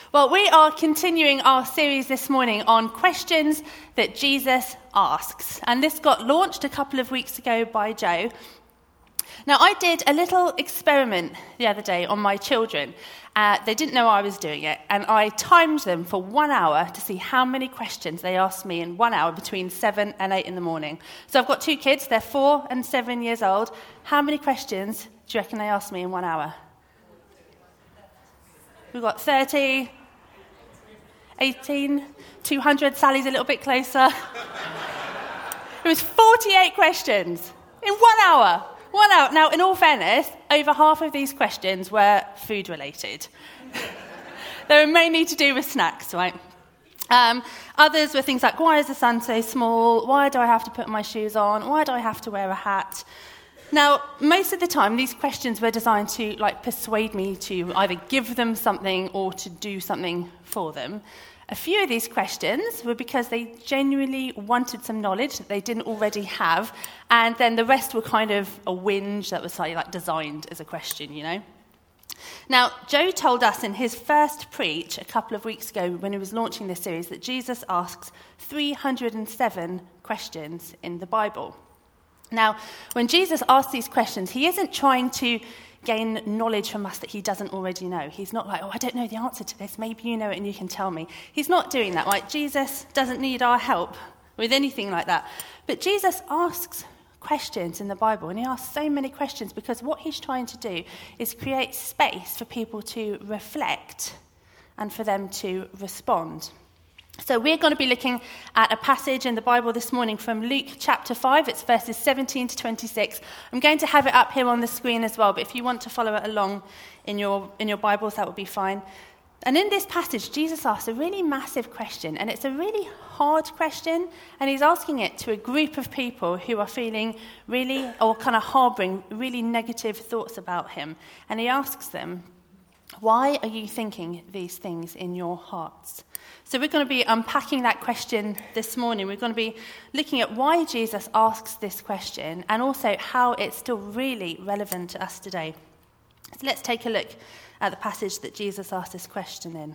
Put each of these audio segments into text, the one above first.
Well, we are continuing our series this morning on questions that Jesus asks. And this got launched a couple of weeks ago by Joe. Now, I did a little experiment the other day on my children. They didn't know I was doing it. And I timed them for 1 hour to see how many questions they asked me in 1 hour between 7 and 8 in the morning. So I've got two kids. They're 4 and 7 years old. How many questions do you reckon they asked me in 1 hour? We've got 30, 18, 200. Sally's a little bit closer. It was 48 questions in 1 hour. 1 hour. Now, in all fairness, over half of these questions were food-related. They were mainly to do with snacks, right? Others were things like, why is the sun so small? Why do I have to put my shoes on? Why do I have to wear a hat? Now, most of the time, these questions were designed to persuade me to either give them something or to do something for them. A few of these questions were because they genuinely wanted some knowledge that they didn't already have, and then the rest were kind of a whinge that was slightly designed as a question, you know. Now, Joe told us in his first preach a couple of weeks ago when he was launching this series that Jesus asks 307 questions in the Bible. Now, when Jesus asks these questions, he isn't trying to gain knowledge from us that he doesn't already know. He's not like, I don't know the answer to this. Maybe you know it and you can tell me. He's not doing that, right? Jesus doesn't need our help with anything like that. But Jesus asks questions in the Bible, and he asks so many questions because what he's trying to do is create space for people to reflect and for them to respond. So we're going to be looking at a passage in the Bible this morning from Luke chapter 5. It's verses 17 to 26. I'm going to have it up here on the screen as well, but if you want to follow it along in your Bibles, that would be fine. And in this passage, Jesus asks a really massive question, and it's a really hard question, and he's asking it to a group of people who are feeling really, or kind of harboring really negative thoughts about him. And he asks them, why are you thinking these things in your hearts? So we're going to be unpacking that question this morning. We're going to be looking at why Jesus asks this question and also how it's still really relevant to us today. So let's take a look at the passage that Jesus asked this question in.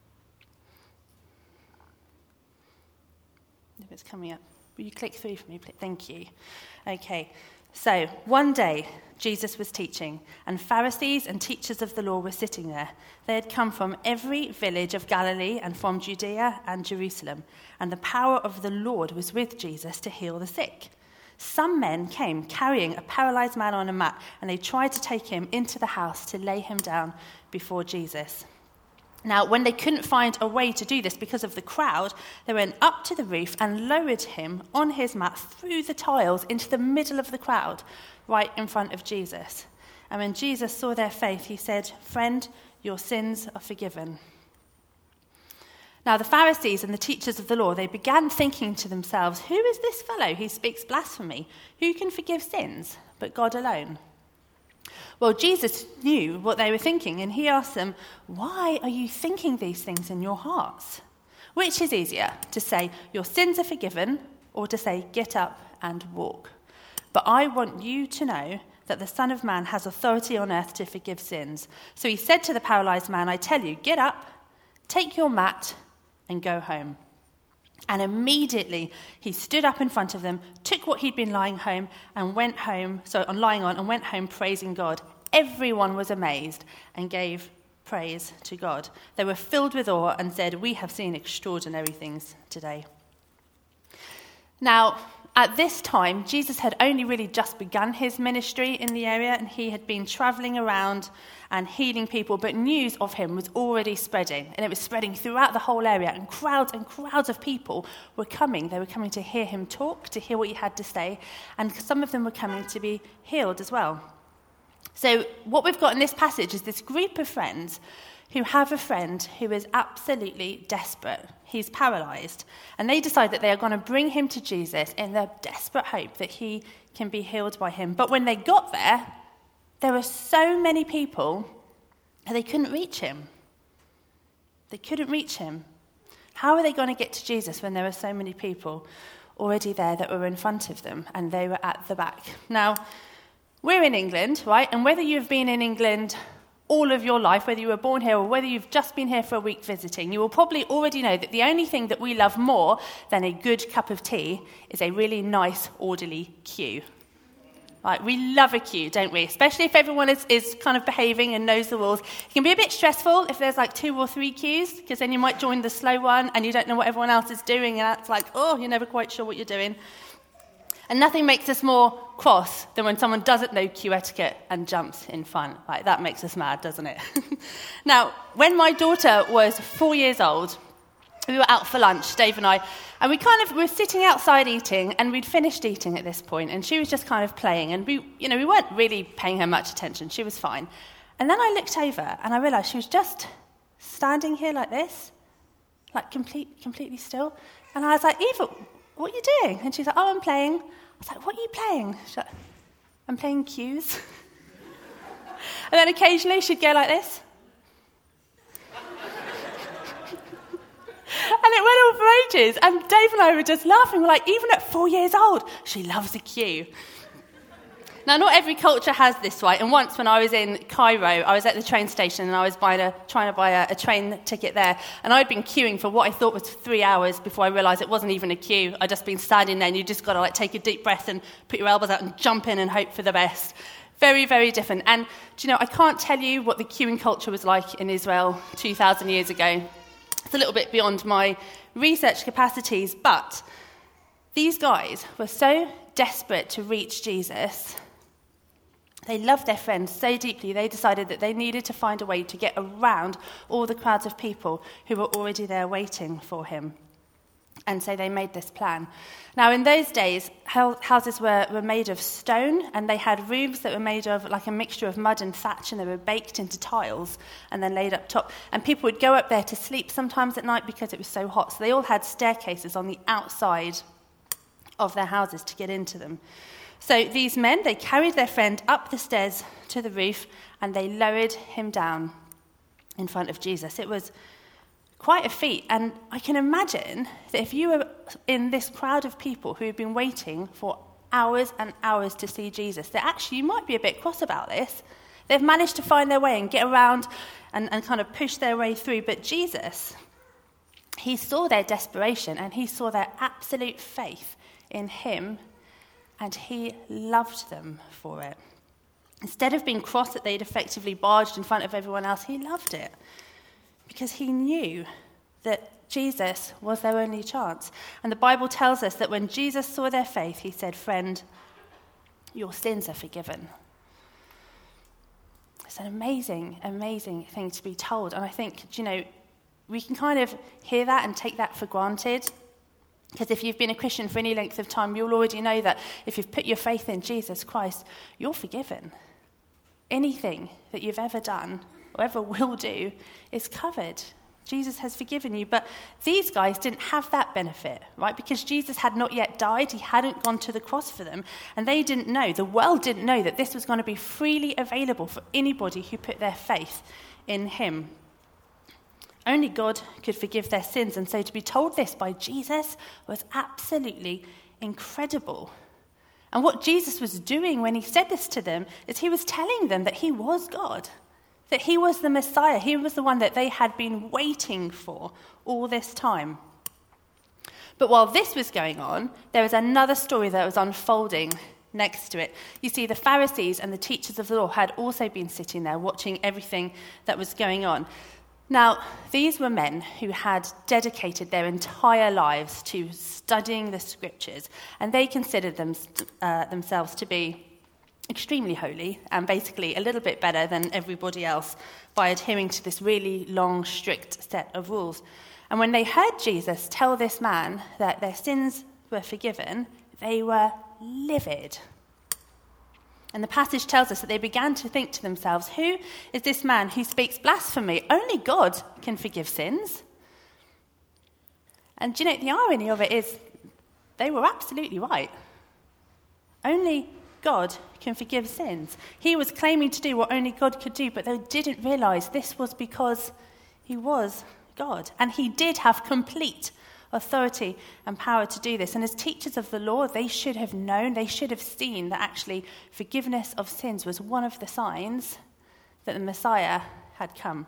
If it's coming up, will you click through for me, please? Thank you. Okay. So, one day, Jesus was teaching, and Pharisees and teachers of the law were sitting there. They had come from every village of Galilee and from Judea and Jerusalem, and the power of the Lord was with Jesus to heal the sick. Some men came carrying a paralyzed man on a mat, and they tried to take him into the house to lay him down before Jesus. Now, when they couldn't find a way to do this because of the crowd, they went up to the roof and lowered him on his mat through the tiles into the middle of the crowd, right in front of Jesus. And when Jesus saw their faith, he said, "Friend, your sins are forgiven." Now, the Pharisees and the teachers of the law, they began thinking to themselves, who is this fellow who speaks blasphemy? Who can forgive sins but God alone? Well, Jesus knew what they were thinking, and he asked them, why are you thinking these things in your hearts? Which is easier, to say, your sins are forgiven, or to say, get up and walk? But I want you to know that the Son of Man has authority on earth to forgive sins. So he said to the paralyzed man, I tell you, get up, take your mat, and go home. And immediately he stood up in front of them, took what he'd been lying on and went home praising God. Everyone was amazed and gave praise to God. They were filled with awe and said, we have seen extraordinary things today. Now, at this time, Jesus had only really just begun his ministry in the area, and he had been traveling around and healing people, but news of him was already spreading, and it was spreading throughout the whole area, and crowds of people were coming. They were coming to hear him talk, to hear what he had to say, and some of them were coming to be healed as well. So what we've got in this passage is this group of friends who have a friend who is absolutely desperate. He's paralyzed, and they decide that they are going to bring him to Jesus in the desperate hope that he can be healed by him. But when they got there were so many people that they couldn't reach him. They couldn't reach him. How are they going to get to Jesus when there were so many people already there that were in front of them and they were at the back? Now, we're in England, right? And whether you've been in England all of your life, whether you were born here or whether you've just been here for a week visiting, you will probably already know that the only thing that we love more than a good cup of tea is a really nice, orderly queue. Right, we love a queue, don't we? Especially if everyone is kind of behaving and knows the rules. It can be a bit stressful if there's like 2 or 3 queues, because then you might join the slow one and you don't know what everyone else is doing, and that's like, oh, you're never quite sure what you're doing. And nothing makes us more cross than when someone doesn't know queue etiquette and jumps in front. Like, that makes us mad, doesn't it? Now, when my daughter was 4 years old, we were out for lunch, Dave and I, and we were sitting outside eating, and we'd finished eating at this point, and she was just kind of playing, and we weren't really paying her much attention. She was fine. And then I looked over, and I realised she was just standing here like this, like completely still. And I was like, Eva, what are you doing? And she's like, oh, I'm playing. I was like, what are you playing? She's like, I'm playing cues. And then occasionally she'd go like this. And it went on for ages. And Dave and I were just laughing. We're like, even at 4 years old, she loves a queue. Now, not every culture has this, right? And once when I was in Cairo, I was at the train station and I was trying to buy a train ticket there. And I'd been queuing for what I thought was 3 hours before I realised it wasn't even a queue. I'd just been standing there, and you just got to take a deep breath and put your elbows out and jump in and hope for the best. Very, very different. And, I can't tell you what the queuing culture was like in Israel 2,000 years ago. It's a little bit beyond my research capacities, but these guys were so desperate to reach Jesus. They loved their friends so deeply, they decided that they needed to find a way to get around all the crowds of people who were already there waiting for him. And so they made this plan. Now, in those days, houses were made of stone, and they had roofs that were made of like a mixture of mud and thatch, and they were baked into tiles and then laid up top. And people would go up there to sleep sometimes at night because it was so hot. So they all had staircases on the outside of their houses to get into them. So these men, they carried their friend up the stairs to the roof, and they lowered him down in front of Jesus. It was quite a feat, and I can imagine that if you were in this crowd of people who had been waiting for hours and hours to see Jesus, that actually you might be a bit cross about this. They've managed to find their way and get around and kind of push their way through, but Jesus, he saw their desperation and he saw their absolute faith in him, and he loved them for it. Instead of being cross that they'd effectively barged in front of everyone else, he loved it, because he knew that Jesus was their only chance. And the Bible tells us that when Jesus saw their faith, he said, friend, your sins are forgiven. It's an amazing, amazing thing to be told. And I think, we can kind of hear that and take that for granted. Because if you've been a Christian for any length of time, you'll already know that if you've put your faith in Jesus Christ, you're forgiven. Anything that you've ever done or ever will do is covered. Jesus has forgiven you. But these guys didn't have that benefit, right? Because Jesus had not yet died. He hadn't gone to the cross for them. And they didn't know, the world didn't know that this was going to be freely available for anybody who put their faith in him. Only God could forgive their sins. And so to be told this by Jesus was absolutely incredible. And what Jesus was doing when he said this to them is he was telling them that he was God, that he was the Messiah. He was the one that they had been waiting for all this time. But while this was going on, there was another story that was unfolding next to it. You see, the Pharisees and the teachers of the law had also been sitting there watching everything that was going on. Now, these were men who had dedicated their entire lives to studying the scriptures, and they considered themselves to be extremely holy and basically a little bit better than everybody else by adhering to this really long, strict set of rules. And when they heard Jesus tell this man that their sins were forgiven, they were livid. And the passage tells us that they began to think to themselves, who is this man who speaks blasphemy? Only God can forgive sins. And the irony of it is they were absolutely right. Only God can forgive sins. He was claiming to do what only God could do, but they didn't realize this was because he was God. And he did have complete authority and power to do this. And as teachers of the law, they should have known, they should have seen that actually forgiveness of sins was one of the signs that the Messiah had come.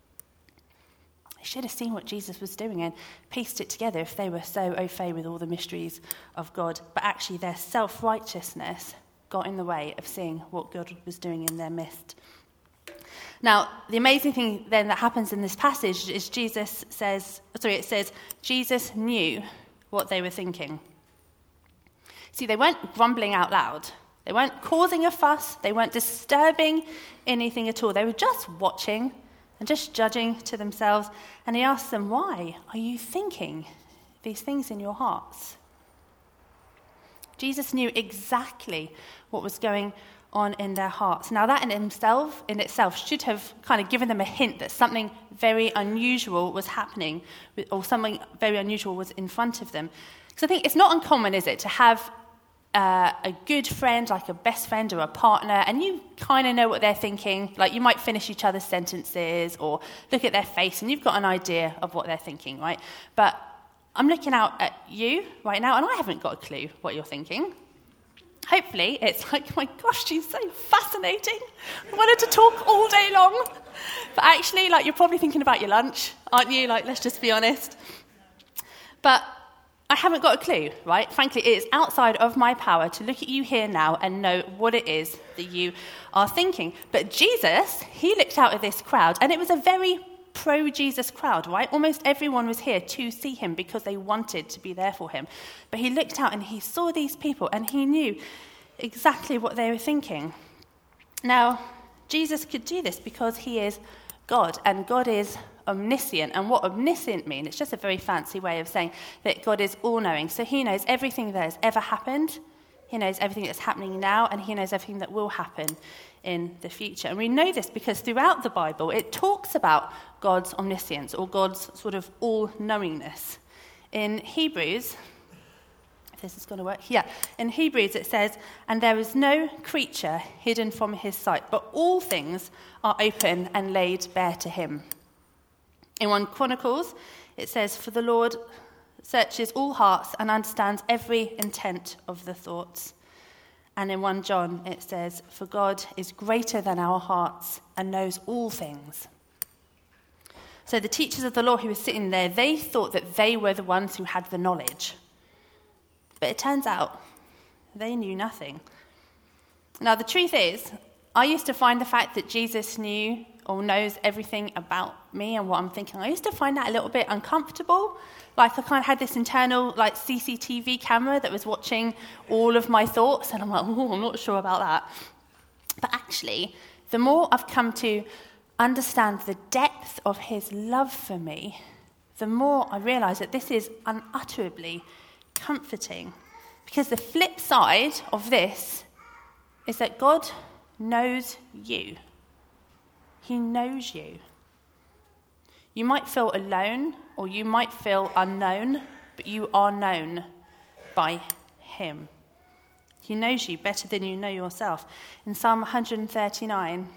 They should have seen what Jesus was doing and pieced it together if they were so au fait with all the mysteries of God. But actually their self-righteousness got in the way of seeing what God was doing in their midst. Now, the amazing thing then that happens in this passage is it says, Jesus knew what they were thinking. See, they weren't grumbling out loud. They weren't causing a fuss. They weren't disturbing anything at all. They were just watching and just judging to themselves. And he asked them, why are you thinking these things in your hearts? Jesus knew exactly what was going on in their hearts. Now that in itself should have kind of given them a hint that something very unusual was happening, or something very unusual was in front of them. Because I think it's not uncommon, is it, to have a good friend, like a best friend or a partner, and you kind of know what they're thinking. Like you might finish each other's sentences or look at their face and you've got an idea of what they're thinking, right? But I'm looking out at you right now and I haven't got a clue what you're thinking. Hopefully it's like, my gosh, she's so fascinating. I wanted to talk all day long. But actually, like, you're probably thinking about your lunch, aren't you? Like, let's just be honest. But I haven't got a clue, right? Frankly, it is outside of my power to look at you here now and know what it is that you are thinking. But Jesus, he looked out at this crowd, and it was a very pro-Jesus crowd, right? Almost everyone was here to see him because they wanted to be there for him. But he looked out and he saw these people and he knew exactly what they were thinking. Now, Jesus could do this because he is God, and God is omniscient. And what omniscient means, it's just a very fancy way of saying that God is all-knowing. So he knows everything that has ever happened, he knows everything that's happening now, and he knows everything that will happen in the future. And we know this because throughout the Bible, it talks about God's omniscience or God's sort of all-knowingness. In Hebrews, if this is going to work, in Hebrews it says, and there is no creature hidden from his sight, but all things are open and laid bare to him. In 1 Chronicles, it says, for the Lord searches all hearts and understands every intent of the thoughts. And in 1 John, it says, for God is greater than our hearts and knows all things. So the teachers of the law who were sitting there, they thought that they were the ones who had the knowledge. But it turns out they knew nothing. Now, the truth is, I used to find the fact that Jesus knew or knows everything about me and what I'm thinking, I used to find that a little bit uncomfortable. Like I kind of had this internal like CCTV camera that was watching all of my thoughts, and I'm like, oh, I'm not sure about that. But actually, the more I've come to understand the depth of his love for me, the more I realise that this is unutterably comforting. Because the flip side of this is that God knows you. He knows you. You might feel alone or you might feel unknown, but you are known by him. He knows you better than you know yourself. In Psalm 139,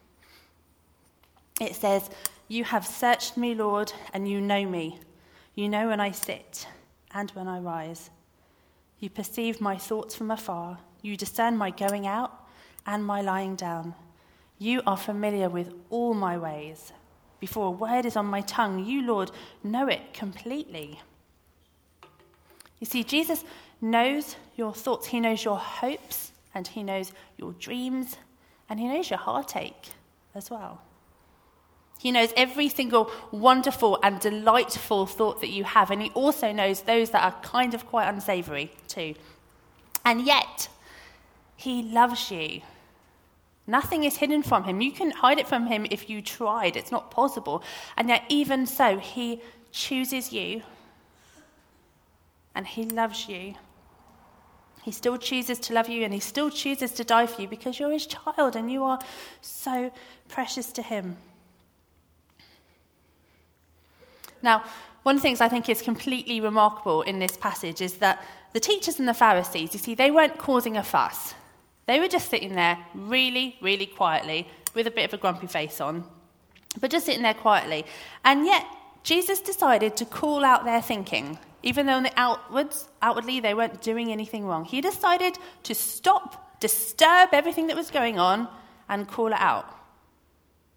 it says, you have searched me, Lord, and you know me. You know when I sit and when I rise. You perceive my thoughts from afar. You discern my going out and my lying down. You are familiar with all my ways. Before a word is on my tongue, you, Lord, know it completely. You see, Jesus knows your thoughts. He knows your hopes, and he knows your dreams, and he knows your heartache as well. He knows every single wonderful and delightful thought that you have, and he also knows those that are kind of quite unsavory too. And yet, he loves you. Nothing is hidden from him. You can hide it from him if you tried. It's not possible. And yet, even so, he chooses you. And he loves you. He still chooses to love you, and he still chooses to die for you because you're his child and you are so precious to him. Now, one of the things I think is completely remarkable in this passage is that the teachers and the Pharisees, you see, they weren't causing a fuss. They were just sitting there really, really quietly with a bit of a grumpy face on, but just sitting there quietly. And yet, Jesus decided to call out their thinking, even though outwardly they weren't doing anything wrong. He decided to stop, disturb everything that was going on, and call it out.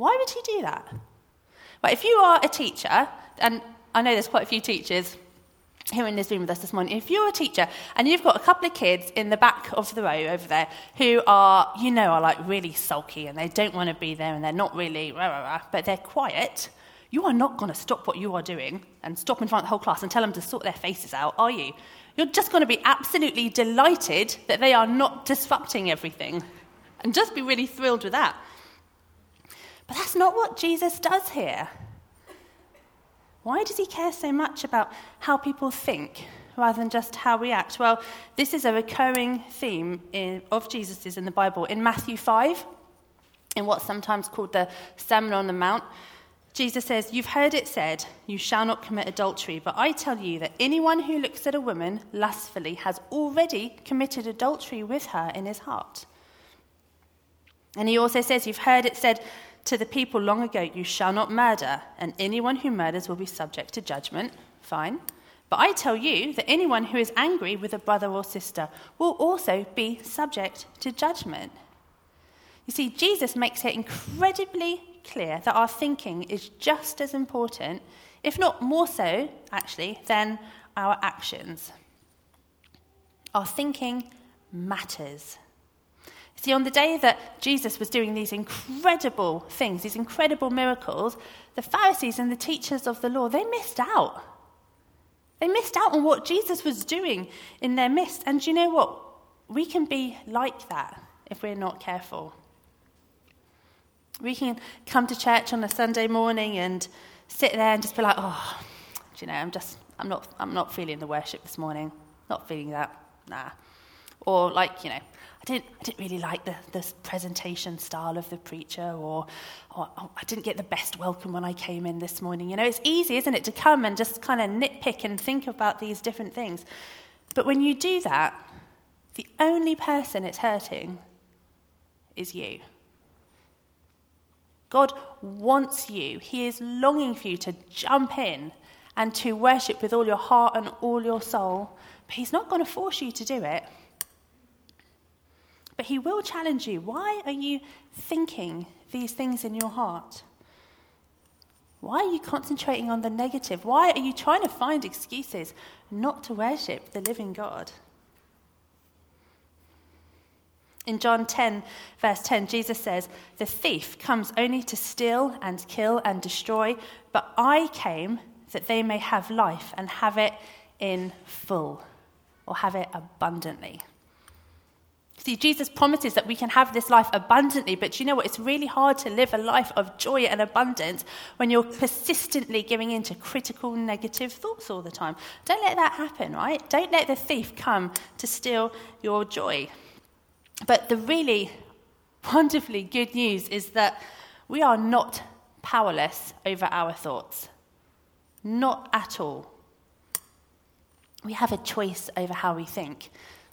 Why would he do that? Well, if you are a teacher, and I know there's quite a few teachers here in this room with us this morning, if you're a teacher and you've got a couple of kids in the back of the row over there who are like really sulky and they don't want to be there and they're not really, but they're quiet, you are not going to stop what you are doing and stop in front of the whole class and tell them to sort their faces out, are you? You're just going to be absolutely delighted that they are not disrupting everything and just be really thrilled with that. But that's not what Jesus does here. Why does he care so much about how people think rather than just how we act? Well, this is a recurring theme of Jesus's in the Bible. In Matthew 5, in what's sometimes called the Sermon on the Mount, Jesus says, "You've heard it said, you shall not commit adultery, but I tell you that anyone who looks at a woman lustfully has already committed adultery with her in his heart." And he also says, "You've heard it said to the people long ago, you shall not murder, and anyone who murders will be subject to judgment." Fine. "But I tell you that anyone who is angry with a brother or sister will also be subject to judgment." You see, Jesus makes it incredibly clear that our thinking is just as important, if not more so, actually, than our actions. Our thinking matters. See, on the day that Jesus was doing these incredible things, these incredible miracles, the Pharisees and the teachers of the law, they missed out. They missed out on what Jesus was doing in their midst. And you know what? We can be like that if we're not careful. We can come to church on a Sunday morning and sit there and just be like, "Oh, do you know, I'm not feeling the worship this morning. Not feeling that. Nah." Or like, I didn't really like this presentation style of the preacher, or I didn't get the best welcome when I came in this morning. It's easy, isn't it, to come and just kind of nitpick and think about these different things. But when you do that, the only person it's hurting is you. God wants you. He is longing for you to jump in and to worship with all your heart and all your soul. But he's not going to force you to do it. But he will challenge you. Why are you thinking these things in your heart? Why are you concentrating on the negative? Why are you trying to find excuses not to worship the living God? In John 10, verse 10, Jesus says, "The thief comes only to steal and kill and destroy, but I came that they may have life and have it in full," or have it abundantly. See, Jesus promises that we can have this life abundantly, but you know what? It's really hard to live a life of joy and abundance when you're persistently giving in to critical, negative thoughts all the time. Don't let that happen, right? Don't let the thief come to steal your joy. But the really wonderfully good news is that we are not powerless over our thoughts. Not at all. We have a choice over how we think.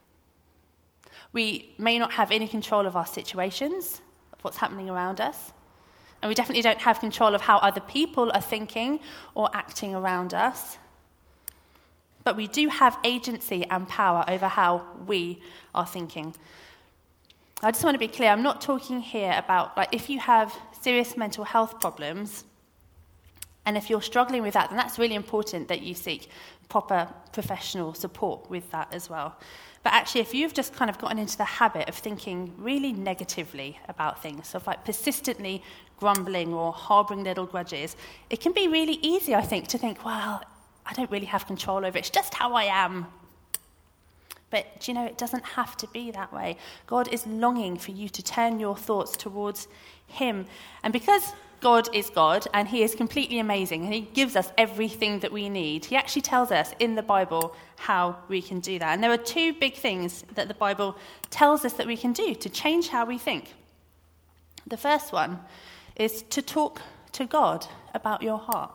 We may not have any control of our situations, of what's happening around us. And we definitely don't have control of how other people are thinking or acting around us. But we do have agency and power over how we are thinking. I just want to be clear, I'm not talking here about, if you have serious mental health problems, and if you're struggling with that, then that's really important that you seek proper professional support with that as well. But actually, if you've just kind of gotten into the habit of thinking really negatively about things, of persistently grumbling or harbouring little grudges, it can be really easy, I think, to think, well, I don't really have control over it. It's just how I am. But, it doesn't have to be that way. God is longing for you to turn your thoughts towards him. And because God is God and he is completely amazing and he gives us everything that we need, he actually tells us in the Bible how we can do that. And there are two big things that the Bible tells us that we can do to change how we think. The first one is to talk to God about your heart.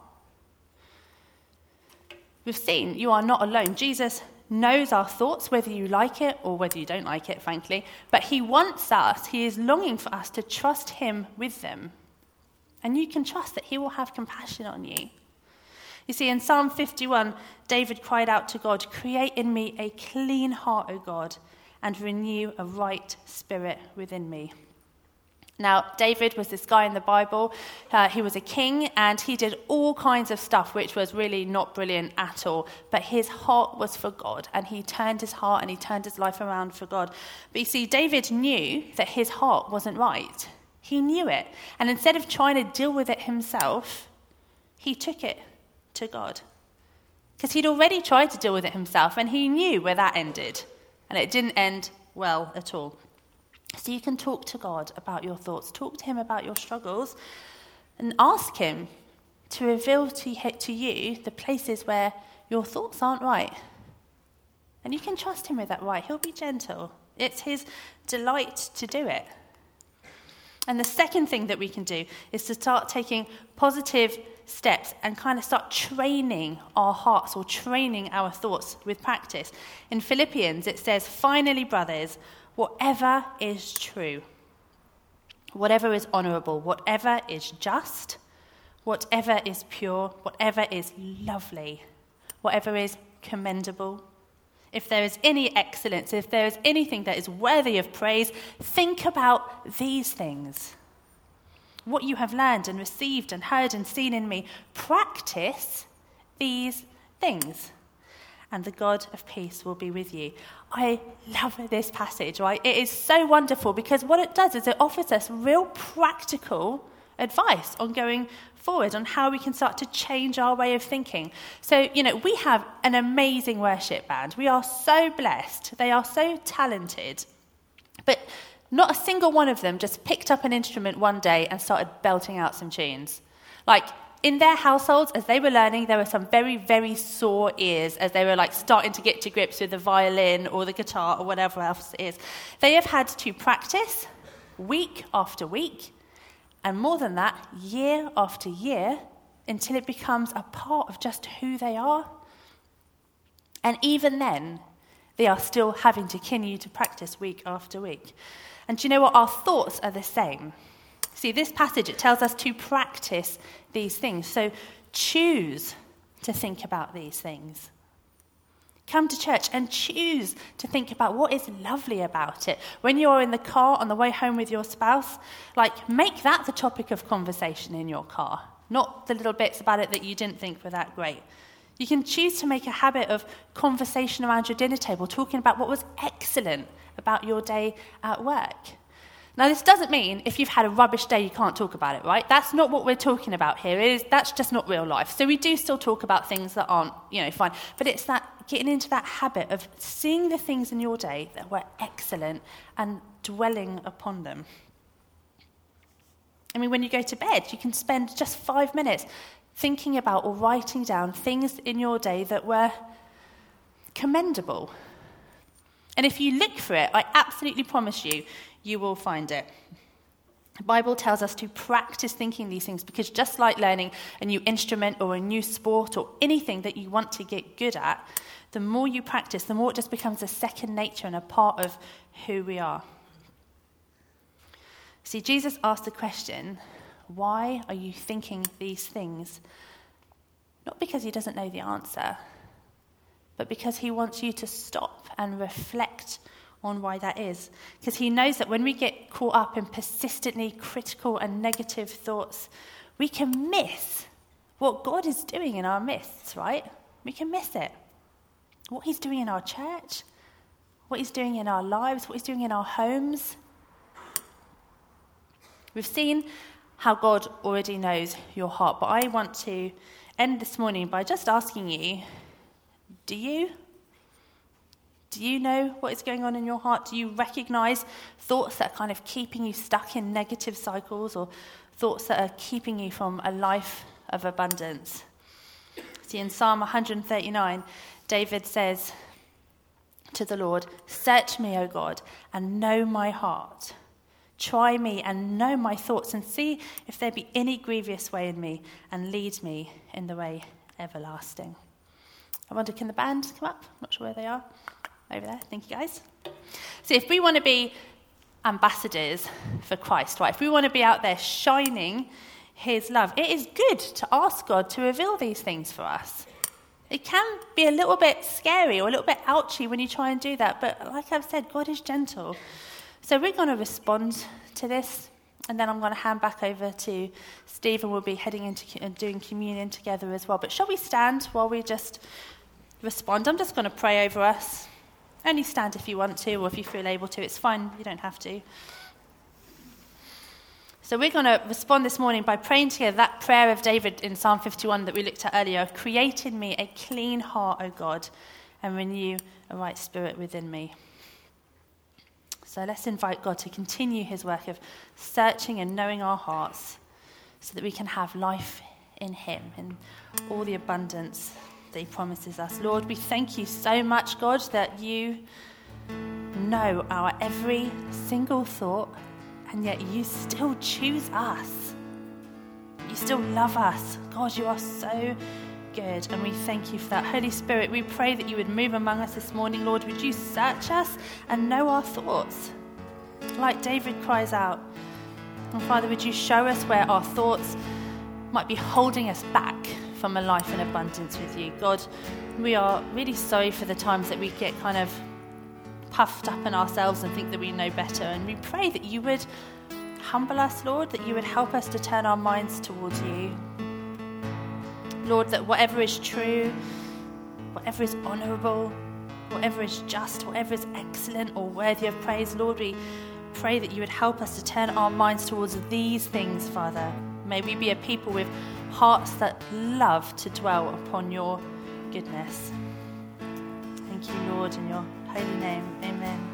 We've seen you are not alone. Jesus knows our thoughts, whether you like it or whether you don't like it, frankly. But he is longing for us to trust him with them. And you can trust that he will have compassion on you. You see, in Psalm 51, David cried out to God, "Create in me a clean heart, O God, and renew a right spirit within me." Now, David was this guy in the Bible. He was a king, and he did all kinds of stuff which was really not brilliant at all. But his heart was for God, and he turned his heart and he turned his life around for God. But you see, David knew that his heart wasn't right. He knew it. And instead of trying to deal with it himself, he took it to God. Because he'd already tried to deal with it himself, and he knew where that ended. And it didn't end well at all. So you can talk to God about your thoughts, talk to him about your struggles, and ask him to reveal to you the places where your thoughts aren't right. And you can trust him with that right. He'll be gentle. It's his delight to do it. And the second thing that we can do is to start taking positive steps and kind of start training our hearts or training our thoughts with practice. In Philippians, it says, "Finally, brothers, whatever is true, whatever is honourable, whatever is just, whatever is pure, whatever is lovely, whatever is commendable, if there is any excellence, if there is anything that is worthy of praise, think about these things. What you have learned and received and heard and seen in me, practice these things, and the God of peace will be with you." I love this passage, right? It is so wonderful because what it does is it offers us real practical advice on going forward, on how we can start to change our way of thinking. So, we have an amazing worship band. We are so blessed. They are so talented. But not a single one of them just picked up an instrument one day and started belting out some tunes. Like, in their households, as they were learning, there were some very, very sore ears as they were starting to get to grips with the violin or the guitar or whatever else it is. They have had to practice week after week, and more than that, year after year, until it becomes a part of just who they are. And even then, they are still having to continue to practice week after week. And do you know what? Our thoughts are the same. See, this passage, it tells us to practice these things. So choose to think about these things. Come to church and choose to think about what is lovely about it. When you're in the car on the way home with your spouse, make that the topic of conversation in your car, not the little bits about it that you didn't think were that great. You can choose to make a habit of conversation around your dinner table, talking about what was excellent about your day at work. Now, this doesn't mean if you've had a rubbish day, you can't talk about it, right? That's not what we're talking about here. That's just not real life. So we do still talk about things that aren't, fine. But it's that getting into that habit of seeing the things in your day that were excellent and dwelling upon them. When you go to bed, you can spend just 5 minutes thinking about or writing down things in your day that were commendable. And if you look for it, I absolutely promise you, you will find it. The Bible tells us to practice thinking these things because just like learning a new instrument or a new sport or anything that you want to get good at, the more you practice, the more it just becomes a second nature and a part of who we are. See, Jesus asked the question, why are you thinking these things? Not because he doesn't know the answer, but because he wants you to stop and reflect on why that is. Because he knows that when we get caught up in persistently critical and negative thoughts, we can miss what God is doing in our midst, right? We can miss it. What he's doing in our church, what he's doing in our lives, what he's doing in our homes. We've seen how God already knows your heart, but I want to end this morning by just asking you, do you know what is going on in your heart? Do you recognize thoughts that are kind of keeping you stuck in negative cycles or thoughts that are keeping you from a life of abundance? See, in Psalm 139, David says to the Lord, "Search me, O God, and know my heart. Try me and know my thoughts and see if there be any grievous way in me and lead me in the way everlasting." I wonder, can the band come up? I'm not sure where they are. Over there. Thank you, guys. So if we want to be ambassadors for Christ, right? If we want to be out there shining his love, it is good to ask God to reveal these things for us. It can be a little bit scary or a little bit ouchy when you try and do that, but like I've said, God is gentle. So we're going to respond to this And then I'm going to hand back over to Steve, and we'll be heading into and doing communion together as well. But shall we stand while we just respond? I'm just going to pray over us. Only stand if you want to, or if you feel able to. It's fine, you don't have to. So we're going to respond this morning by praying together that prayer of David in Psalm 51 that we looked at earlier. Create in me a clean heart, O God, and renew a right spirit within me. So let's invite God to continue his work of searching and knowing our hearts so that we can have life in him and all the abundance that he promises us. Lord, we thank you so much, God, that you know our every single thought, and yet you still choose us. You still love us. God, you are so good, and we thank you for that. Holy Spirit, we pray that you would move among us this morning. Lord, would you search us and know our thoughts? Like David cries out. And Father, would you show us where our thoughts might be holding us back from a life in abundance with you? God, we are really sorry for the times that we get kind of puffed up in ourselves and think that we know better. And we pray that you would humble us, Lord, that you would help us to turn our minds towards you. Lord, that whatever is true, whatever is honourable, whatever is just, whatever is excellent or worthy of praise, Lord, we pray that you would help us to turn our minds towards these things, Father. May we be a people with hearts that love to dwell upon your goodness. Thank you, Lord, in your holy name. Amen.